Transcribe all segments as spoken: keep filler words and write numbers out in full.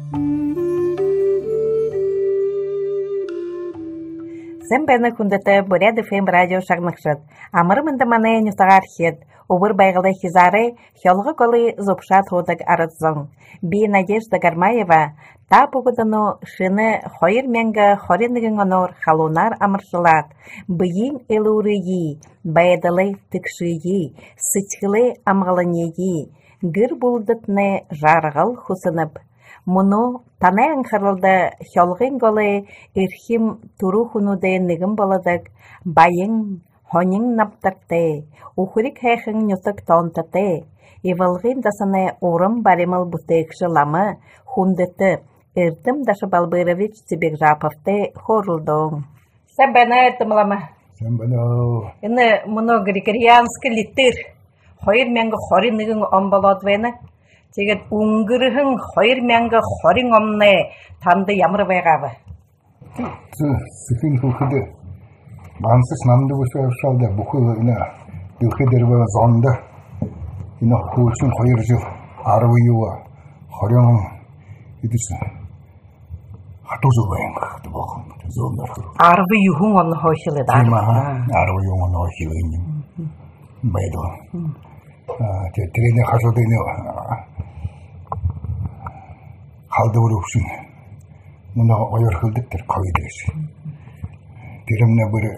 Сем бәні күндеті Бурят эф эм радио шагнықшыд. Амыры мындыманы нюстағар хед. Убыр байгылы хизары, хелғы колы зопшат ходык арыдзон. Би Надежда Гармаева, та бұғыдыну шыны хойыр мәңгі хоринығын онор халунар амыршылат. Бұйын элурыйы, байдылы тікшыйы, сычқылы амғалынейы, гір бұлдытны жарғыл хусынып. Мұны танай аңқырылды хелғын голы ирхим туру хунуды нығын болыдық, байын хонин наптырты, ухурик хайхын нюсык тонтыты, ивылғын дасыны орым баримыл бұстайықшы ламы, хундыты, Эртым Дашабалбырович Цибекжаповты хорылдың. Сән бәні әттіміламы? Сән бәні. Іні мұны григорианский литтер, хойыр мәңгі хорин нығын омбалады бәні. Тегет ұңгырығын хойыр мәңгі хорин омны танды ямыр байғабы. Сықын құлқыды. Мансыз намды бұшалды бұқылы үхедер бәі зонды. Құлшын хойыр жыл арвыйуы хорин едісін. Хатузу бәйін қықты бұқым. Арвы юхун оны хойшылы да? Арвы юхун оны хойшылы бәйді. Трені қажылдыны қалды бұры үшін мұны ойыр қылдықтыр қойды өші. Теремне бірі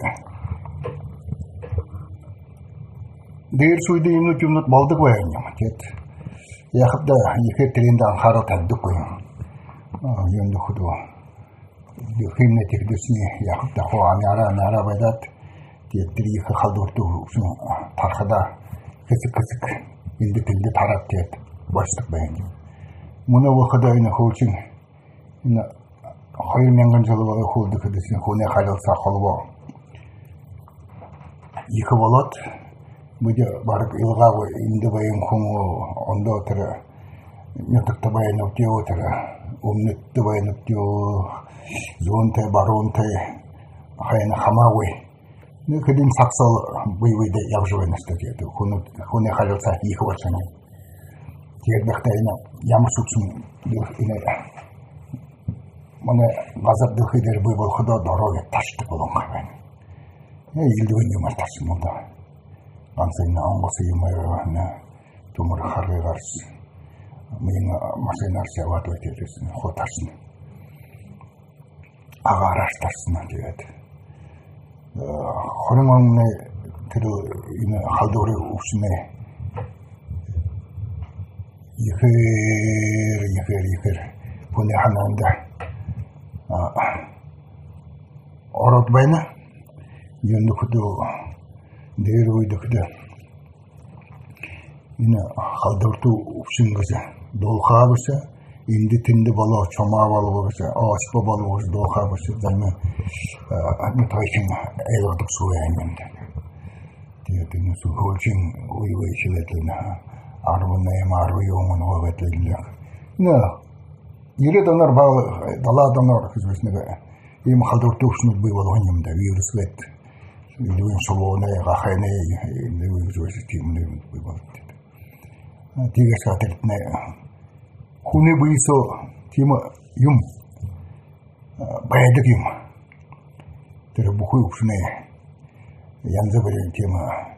дейір суйды емні кемнет балдық бәйін ема. Яқыпта екі тренді аңқары тәдді қойын. Енді құды химне текдесіне яқыпта қоғаны ара байдат. Тектір екі қалды ұрты үшін тарқыда кісік-кісік елді-тілді тарап тет баштық бәйін. Мұны оқыда үйні қылшын қойыр менген жылы бағы қылды күдісін қоне қалылса қолы екі болат. Бұды барып илғағы инді байын құңы онда отыры нөтікті байын өпте отыры өмнетті байын өпте зонтай баронтай қайыны қамауы Нөкеден сақсал бұй-бұйды яғжуайны істетеді. Құне қалылса екі баршаны. Тегербекті әйні ямыр сұқсын мұны ғазап дұқидер бұй болқыда дороге ташты болын қайбайын. Елді өң емар ташын мұнда. Ансайына аңғысы емайрағына тұмыр қарғай қарсы. Миыңа машина арсы ават өтересін, қо ташын. Аға араш ташсына дегеді. Хорыңаңны түрі қалдығыры ұшыны екер, екер, екер бұны ханаңда орат байна енді күді дейір ойды күді қалдығырты ұшынгызы долға бұсы Инди тинди бало чома бало бose аспа бало бose доха бose dalme admi taşın eyvadık suya Diyetin su holçin uyuwa işiletlina arvuna yem arvu yoğun o vetlilla. Ne? Yere donar bağlı dala donar kızmışne be. Yem haldır tuşnu bu valonyum da virüs vet. Lüyün solona gahane lüyün zoştim lüyün bu balık. Diğer saatlerine Kune buyso tima yum baydık yum. Tere buku uçne yanza böyle tima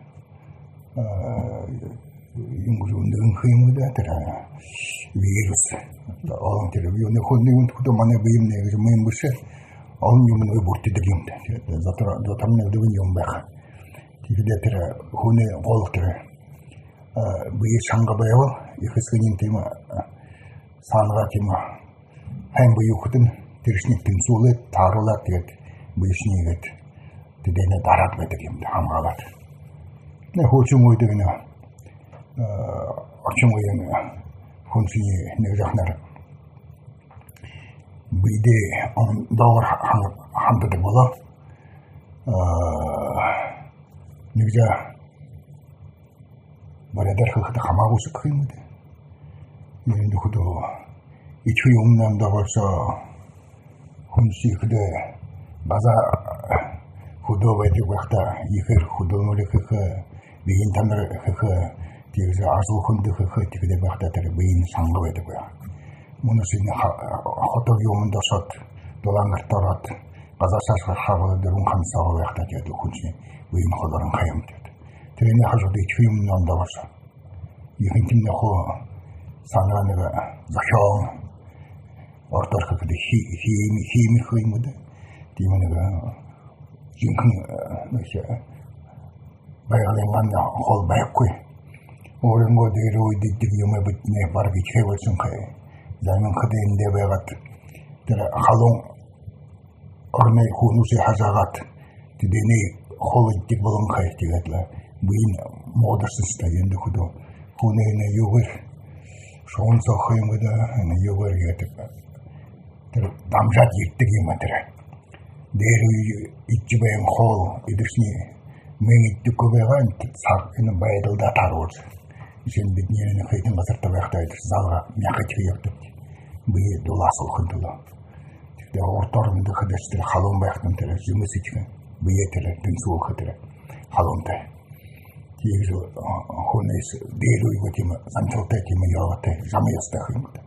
yunguzundan kıyımı da tere virüs. Alın tere ne kone unt kuda mane bayım ne bayım buse alın yumun ve burti digim de. Zaten zaten ne de yum bak. Tige tere kone ol tere bayı şanga baywa ikisinin tima Sanığa kima hem bu yukudun tirişniktin suğulu tarılat yet bu işini yet dedene darat vedik yemdi hamgalat. Ne hoşum oydu yine açım oyunu hunsiyi ne uzaklar bu ide doğru handadı bola ne güzel böyle hıkıda kamağı sıkıymadı. Şimdi kudu içi yumdan da varsa hunsi kudu baza kudu vedi vakta yıkır kudu nuri kıkı beyin tanrı kıkı diyorsa asıl kundu kıkı tikide vakta tere beyin sangı vedi kuya. Мұнысыны хотов юмында сот долаңғырттарат қазасашқа қабылы дұрын қамсаға ваяқта деді күншіне өйін қоларын қайым деді. Тірені қажуды чүйімін анда баса. Екіншімде қо санғаныға захиоң ортарқы кіді хеймі қоймыды. Деймінігі жинкін байғаленған қол байып қой. Орынға дейірі ойдейдік юмы бітіне барғы чайватсын қай. Займын қыдайында байғат. Қалың орнай хунусы хазағат. Тедені қол өйдік болын қай дегедлі. Бұйын моғдырсынста енді құды. Хунайына юғыр. Шоғын соқоймыда юғыр етіп. Дамжат еттік ематыры. Дейірі итчі байын қол едірсіне. Мен еттік көбейған сақыны байдылда тарғыз. Сен бетнеріне қайтын ғасырта байқтайды. Залға мяқы ектіп. Бұйы доласыл қындылы. Орторынды қыдастыры қалуын байқтын түрі, жұмыс еткен. Бұйы түрі, дүнсуыл қытыры. Қалуындай. Тегіз хонайс дейірі ойғы темі, заңчылтай темі яғытай, жамы ястай қимыды.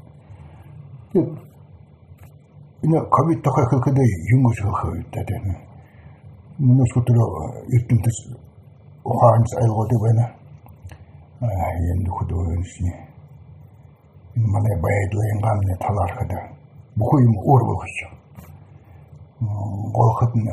Үні қабет тоқай қылқыдай юңгыз қылқы өттеді. Мұны сұтыры ертімтіс ұқағыныз айлғоды бәні. Енді құды өңісіне. Мана байыдылайынғанны таларқыда. Бұқойым ор болғышы. Қолқытыны.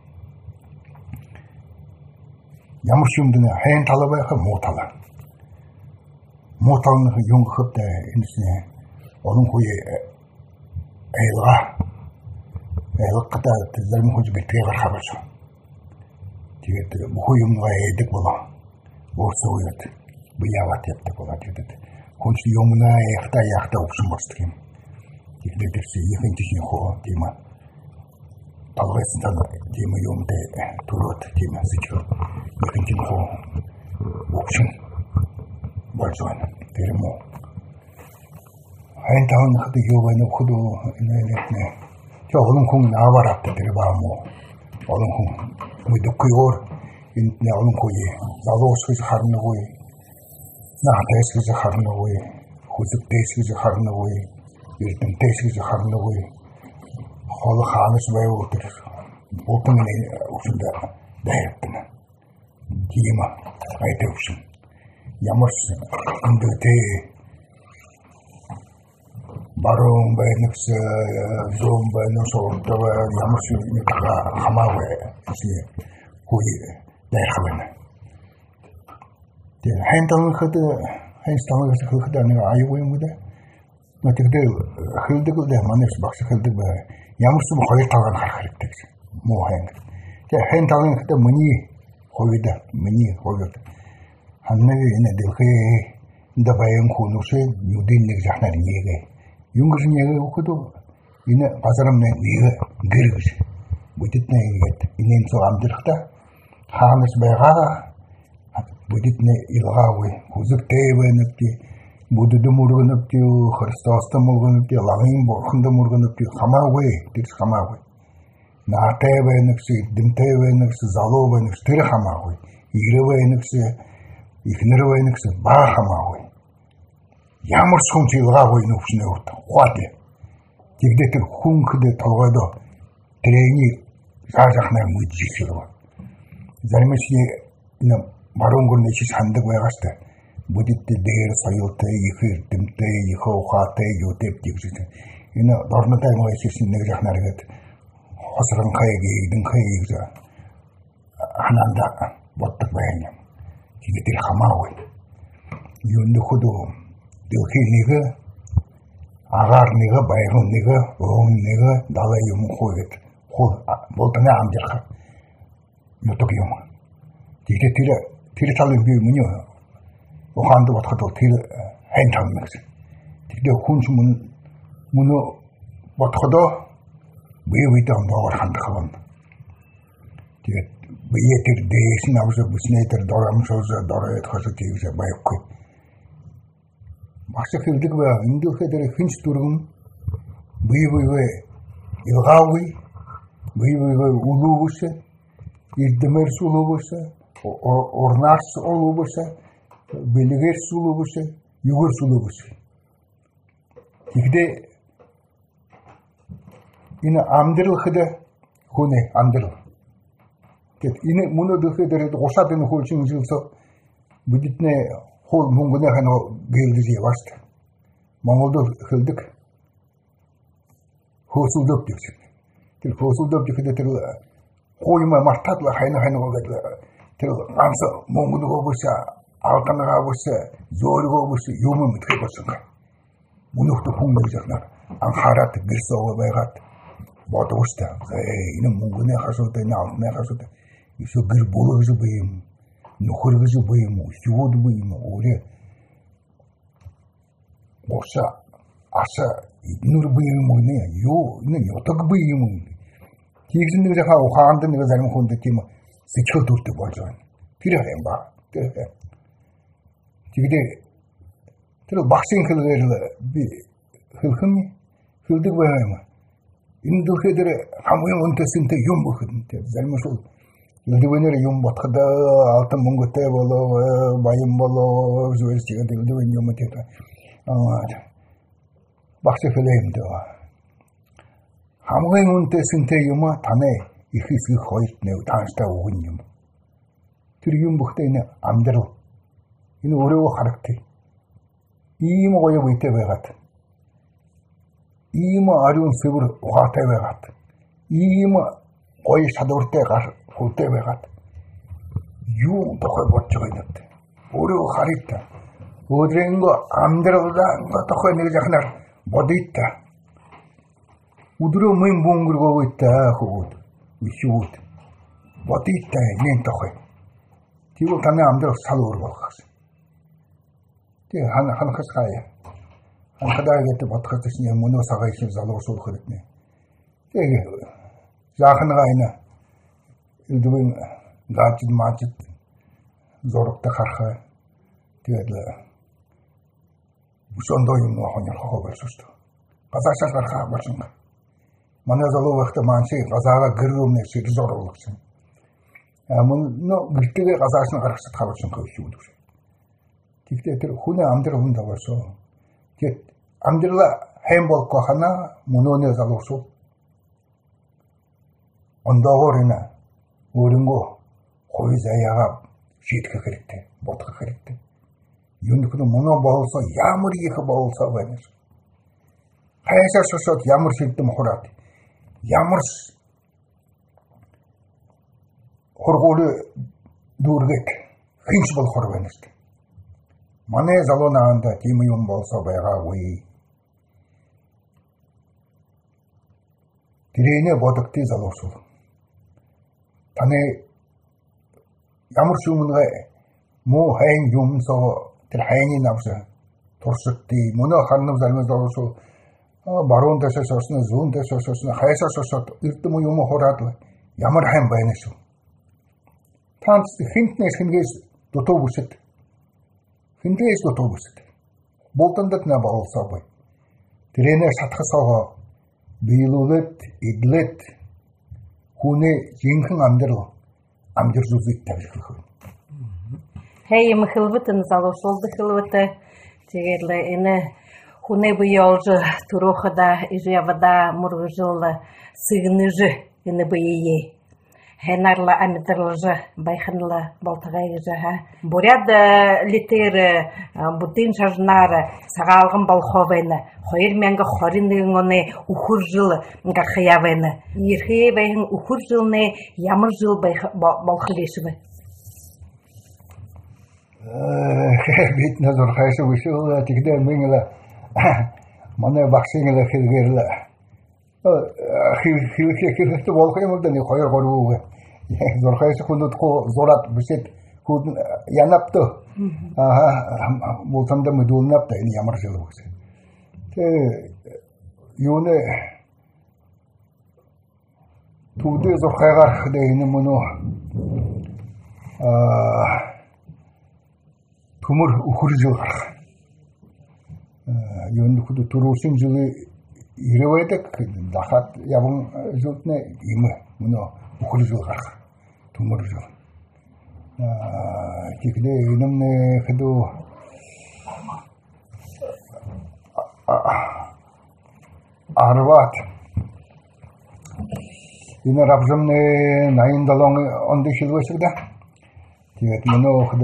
Ямыршымдыны хайын талабайқы моталы. Моталыны юңғы қыпта енісіне оның қойы әйілға. Әйіліққыда тізлерім қойы беттіге қарқа башы. Дегетті бұқойымға әйдік бола. Орсы ойыды. Бұяват епті бола дегетті. Кончы еміна аяқта аяқта ұқсын бастығым. Дегетті екіншісіне қоға деймі. Талғайсындан деймі емді тұрот деймі зычыр. Екіншісіне қоға ұқсын бар жоғаны. Дерім о. Айын тағын қыды еуғаны құды әлетіне. Олың күңін авар апты дері бағым о. Олың күң мүді құйғыр. Ентіне олың қойы. Залы осқызы қарыны қойы. Нағата ескізі қарыны қойы. Хұзықты ескізі қарыны қойы. Ертімті ескізі қарыны қойы. Қолы қаныс бай отыр. Болтыңын ұшында дайрыптыны. Деймі айты ұшын. Ямырс үндігі баруын бәйініксі, зоң бәйініксі орында бәй, ямырс үндігі қама бәй. Үсіне қойы дайрқалыны. Хайын талығы қыды, хайын талығы қыды анығы айы қойын бұда. Мәтігді қылдық ұлды, манес бақсы қылдық бәй. Ямырсы бұл қойыр талған қарқарыптық. Мұ хайын. Хайын талғын қыды мұни қойыда, мұни қойыда. Ханнығы ені ділгі да байын қонусы юденлік жақнар неге. Юңгіз неге оқыды, ені базарымна неге гіргіз. Бұйтетіне егет, енен соғамдырықта. Ханыс байға, бұйтетіне илға өй. Хузық тәйбәніпті. Будуды мұрғыныпты, Христосты мұрғыныпты, лағын борқынды мұрғыныпты, қама өй, дұрыс қама өй. Нағтай бәйініксі, дімтай бәйініксі, зало бәйініксі, тірі қама өй. Игрі бәйініксі, икнірі бәйініксі, баға қама өй. Ямыр сұңчы илға өйін өпшіне ұрды, қуаты. Тегдетір құн күді талғайды, тірейні жа-жақнай мүйді жексілі бар. Зәрмесіне баруын көріне шеш хандық байғасты. Будетті дейір сайылты, ехір, дімті, ехі ұқаты, еутеп дегізді. Ені дорныдай мұғай сесін неге жақнары кәді. Қосырын қайығы, егдің қайығы. Ананда боттық байынем. Кегетер қама ғой. Юнды құды ділхи неге, ағар неге, байғын неге, оғын неге, дала емін қойгет. Қол, болтыңа амдырға. Ютық емін. Дегде тірі талын бей мұны Оғанды батқыды тері әйін талынмексін. Тегде күнші мұны батқыды бұй-бұйды ғында оғарханды қылын. Бұй етер дейсін ауызы, бұсын етер дорамыш ауызы, дора ет қозы тегізі байып көй. Бақсы келдік бі, үнділ кедері күнш тұрғын бұй-бұйғы илға бұй, бұй-бұйғы ұлу бұсы, ердімерс ұлу бұсы, орнарс ұлу бұсы, Белігер сулы бұсы, югір сулы бұсы. Тегде 이는 암들을 흐대 후네 암들을. 이는 문어들 흐대래도 오사되는 홀싱 질서 무짓네 홀 문근에 하나 geldiği vardı. Mongoldur hıldık. Hosulduk diyorsun. Til hosulduk diyor til koyma martatla hayna hayna oldu. Til ansa mongodu olursa altına olursa zor olursa yumu mutlu olursa. Bunu da hunmayacaklar. Anharat girse o baygat. Bodu usta. Yine mongone hasoda ne altına hasoda. Şu gır buluğu bayım. Nuhurgıcı bayım. Yuvudu bayım. Oraya Osa, asa, nur bıyığımı ne? Yo, ne yotak bıyığımı. Kiyiksin de ha o handa ne kadar mı kondu ki mi? Sıçıl durdu bazen. Kirayım ba, kirayım. Çünkü de, tabi baksin kıllarla bir hılkın mı? Hıldık bayağı mı? İndi hıdırı hamuyan öntesinde yum bakın. Zalmış ol. Yıldı benere yum batkıda altın mungutaya bolo, bayım bolo, züveri çıkardı. Yıldı ben yum batıyla. 박세 feleyimdi o. Hamgın unte sinte yuma tane ikisi koyut ne tanışta oğun yum. Tür yum buhte yine amdırıl. Yine oraya o karakter. İyi mi koyu buyte begat. İyi mi arıyun sıvır oğate begat. İyi mi koyu şadırte kar fulte begat. Yum tokoy botçu gaydet. Oraya o karakter. Udrengo amdırılda tokoy ne jaknar bodita. Udru muyum bungur goita hud. Vişut. Bodita nen tokoy. Tigo tane amdırıl salur bolgas. Ti han han khaskaya. Han khadaya gette batkatışın muno sagayşın zalur sul khidne. Ti jakın gayna. Udwen gachid machid zorukta kharxa. Tiadla Son doyum no honyor hober sustu. Qazaşlar qarxa başınga. Mana zalı vaqtda manşe qazaga gırgım ne şey zor olursun. Amın no gırtıga qazaşını qarxsat qabışın qoyuyor. Tiktetir hune amdırılın da varsa. Ket amdırla hem bol qohana munone zalısu. Onda gorina oringo qoy zayaga şitke kirikti, botka kirikti. Юндыкны моно болсо ямар екі болсо бенер. Хайса сосот ямар шилдим хурат. Ямар хорголу дургек хинч бол хор бенер. Мане залонаанда тими юм болсо байга уй. Тирене бодукти залосу. Тане ямар шумунга мо хайн юмсо тэр хайны навса туршдти мөнө ханнам залмаз дорсо баруун дэшэ сосна зүүн дэшэ сосна хайса сосот эрдэм юм хураад ямар хайн байна шүү. Танц хинтнэс хингээс дутуу бүсэт. Хингээс дутуу бүсэт. Болтондот на болсоо бай. Тэрэнэ сатхасоо бийлүүлэт идлэт хүнээ жинхэнэ амьдрал амжирч үзэж тавьчих. Хей мхылбытын залушолды хылбыты тегерле эне хуне быйолжы турохада ижевада мургыжылы сыгныжы эне быйе хенарла амитрлжы байхынлы болтагайжы ха буряд литер будин шажнары сагалгын болховены хойр менге хоринын оны ухур жыл гахаявены ирхе байхын ухур жылны ямар жыл болхылешбы Бит назар хайсы вышел, тогда мыгла, мане баксингла хилгерла. Хил хил хил хил волхайм да не хойр гору. Зор хайсы хунут ко зорат бисет худ янапты. Аха, болсамда мыдулнапты, ини ямар жыл болса. Те юне туды зор хайгар хдейни муну. А Kumur ukur jıl qarx. Yönlü kudu turusun jılı irevaydak dahat yabın jıltne imi muno ukur jıl qarx. Tumur jıl. Kikde inamne kudu arvat 이나 랍좀네 나인 달롱 언데 실고시다. 티가 모노크다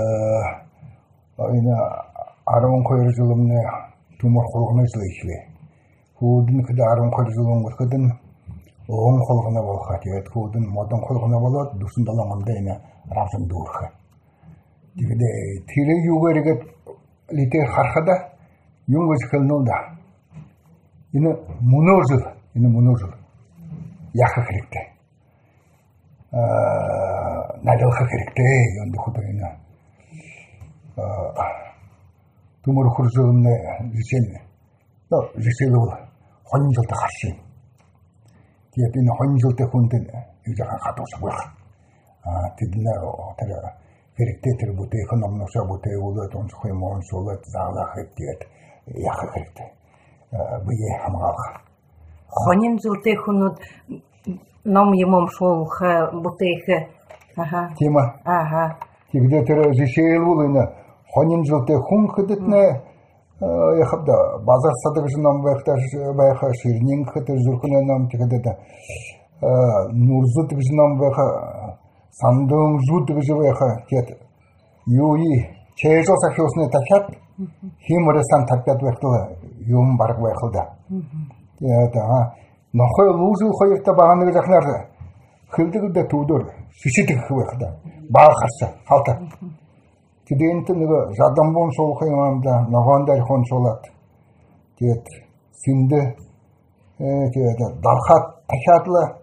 이나 아롱 코이르 줄음네 두모 홀고네 슬이시베. 후든 그다 아롱 코이르 줄음 거든 온 홀고나 볼카 티가 후든 모든 홀고나 볼어 두슨 달롱 언데 이나 랍좀 두르카. 티게데 티레 유거리가 리테 하르다 용거지 걸는다. 이나 무노즈 이나 무노즈 약하 그랬대. 아, 나도가 그랬대. 연도 호도이나. 아, 두모로 그러서네 지신. 또 지신로 혼절 때 가시. 뒤에는 혼절 때 혼데 유자가 가도서 뭐야. 아, 뒤들나로 내가 그랬대 들부터 그 넘노서 부터 오더 좀 거의 뭐 소가 자라 했대. 약하 그랬대. 아, 뭐에 하마가 Хонин жылты хунут ном емом шолха бутейхе. Ага. Тема. Ага. Тигде тера жишейлулына хонин жылты хун хыдытне я хабда базар садыгы нам байхта байха ширнин хыты журкуна нам тигде да нурзу тигде нам байха сандың жу тигде байха кет юи чейжо сахиосне такят химресан такят байхта юм барг байхда. 야다 너희 루즈 거기다 바하는 작나르 흘드그다 두돌 수시득 그거다 바하사 할다 지된트 내가 자담본 소고야만다 너한달 혼솔ላት ket 신데 에 그다 달hat 타샤틀라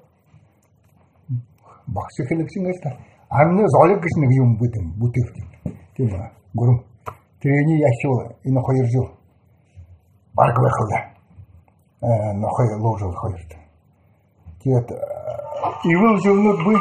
박시 클릭싱했다 안내 zorlik кишнег юм бүтэн бүтэвт тийм ба гүрм трени яшоо энэ хоёр жил барг байхлаа нохой ложил ходит. Тет ивыл жылнут бы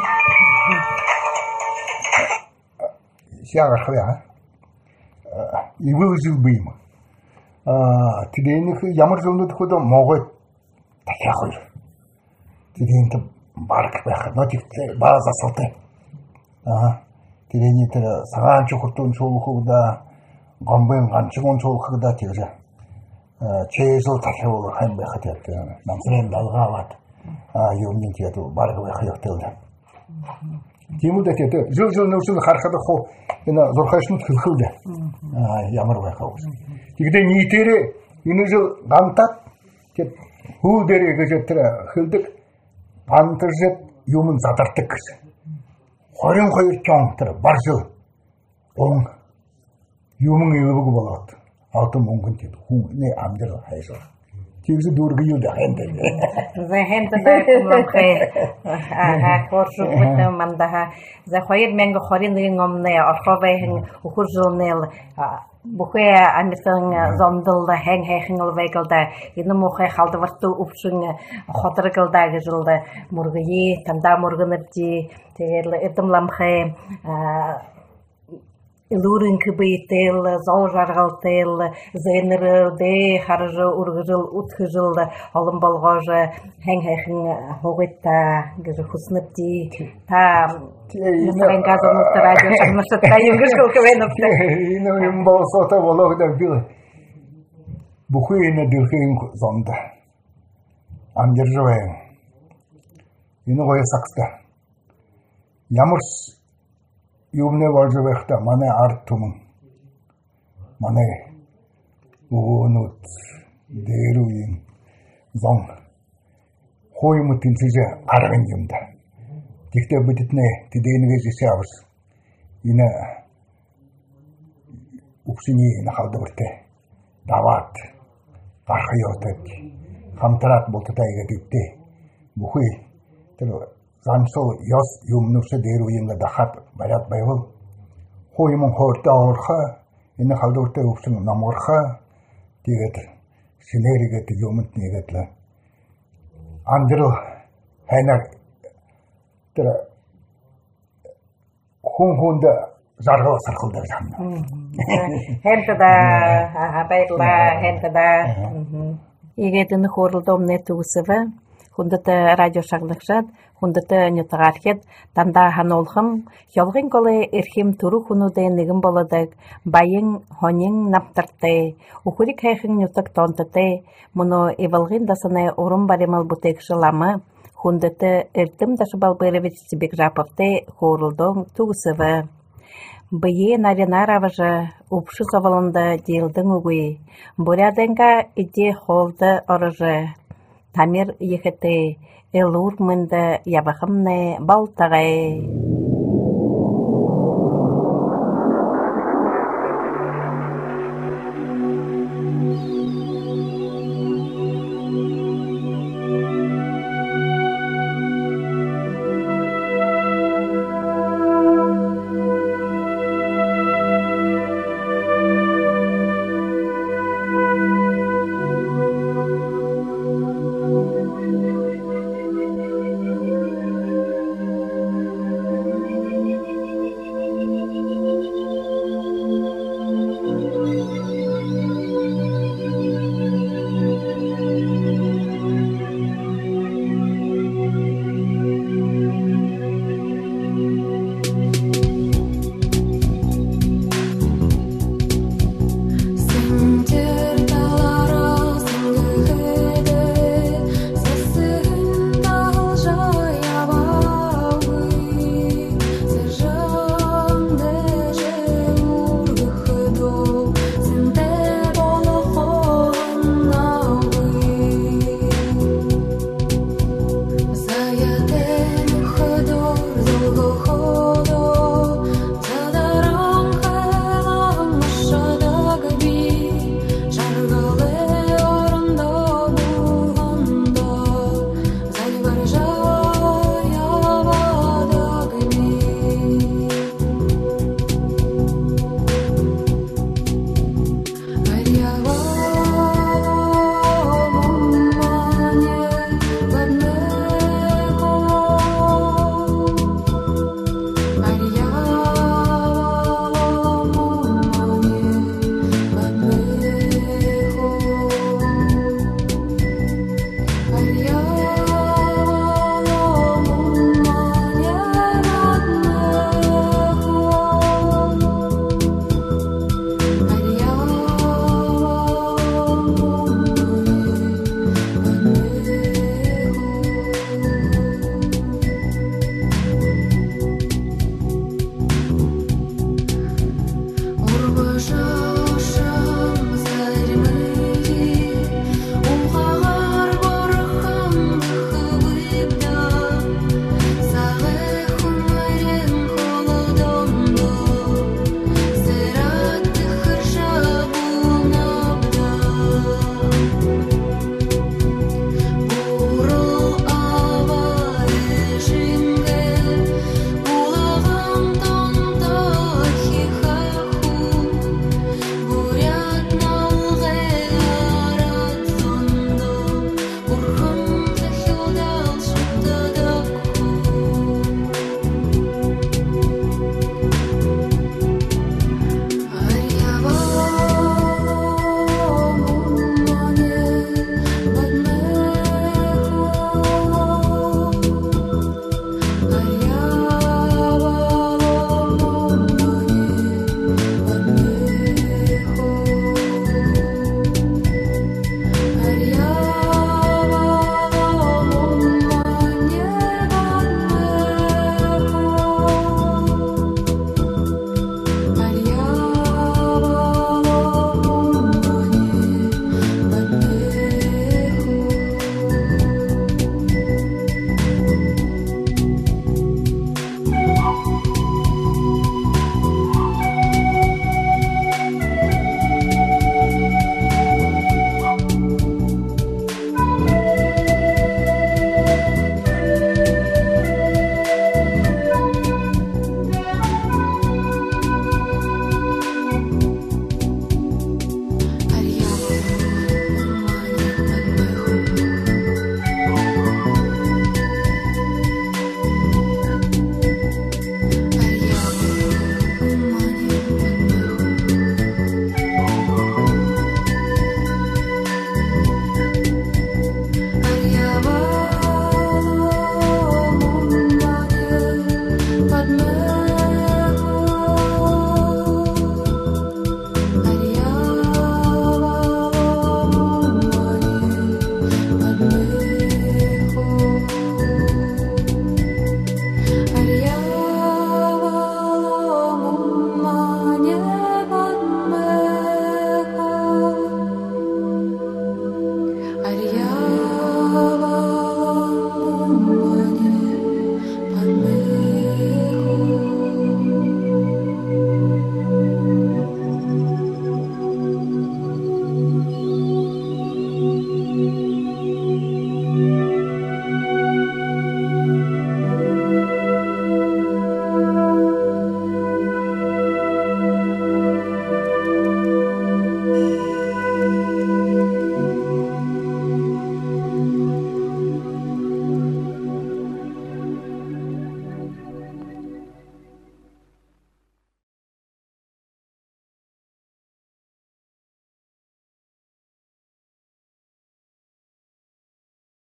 сяга хвя. Ивыл жил бы им. А тидених ямар жылнут ходо могой такя хой. Тиден барк бах, но тик база соте. А тидени тер саган чукуртун чолухуда гомбен ганчгон чолухуда тигже. 제에서 다해오고 한 배 하였대. 남선은 날가왔. 아, 용민티도 말고 하였대. 디무데테 저저 노스 하르카도 호 이나 조카스는 틀흐데. 아, 야마로 가고. 이게 니테레 이누저 남탓 게 후데레 그저트라 흘득 반터젯 유문 자다르득. 호령 호일 경트라 바르즈. 옹 유문 일부고 볼었. auto mungkin gitu, ini ambil hasil. Jadi dua ribu dah hendak. Zah hendak dah kumlam khay. Ah, korsu betul mandah. Zah khair mengo kharin dengan ngomne, arkhawai heng ukur zonel. Bukai anitang zondel dah heng heng alwegal dah. Ini mukhay khalda waktu upsung khatergal dah gejul dah. Murgayi, tanda murganerji. Tegel itu lam khay. Илурин кыбыйтел, зал жаргалтел, зенер де харжы ургыжыл утхыжыл, алым балгажы хәң-хәң хогытта, гыжы хусныпти, та насран газон радио шагнашта юнгышкыл квенопта. Ина юм болсота вологда бил. Бухуйна дилхин зонда. Амдержвен. Ина гоя сакста. Ямурс юмне важы вехта мане артумун мане уонут деруин зон хоймутин сиже арган юмда дикте битне тиденге жишавс ина уксини на халдырте дават архайотет хамтрат болтайга дипте бухуй тэр Замсол яс юмнусе деруинга дахат барят байвал хоймон хорта орха энэ халдурте өвсөн наморха тэгээд синеригэт юмт нэгэтлээ андро хайнаг тэр хүн хүнд заргал сархалдаг юм. Хэнтэда хабайла хэнтэда игэдэн хорлдомне түгсэвэ хундата радио шаглагшат хундата нютагархет танда ханолхым ялгын колы эрхим туру хунуде нэгэн болодаг байын хонин наптарте ухурик хайхын нютак тонтате муно эвалгын дасаны урун баримал бутек шыламы Хундыты Эртым Дашыбалбырович Сибекжаповты хорулдон тугсывы. Бые наринаравыжы упшы совалында дейлдің угуй. Буряденга иде холды орыжы. Тамир ехеты элур мынды ябахымны балтағай.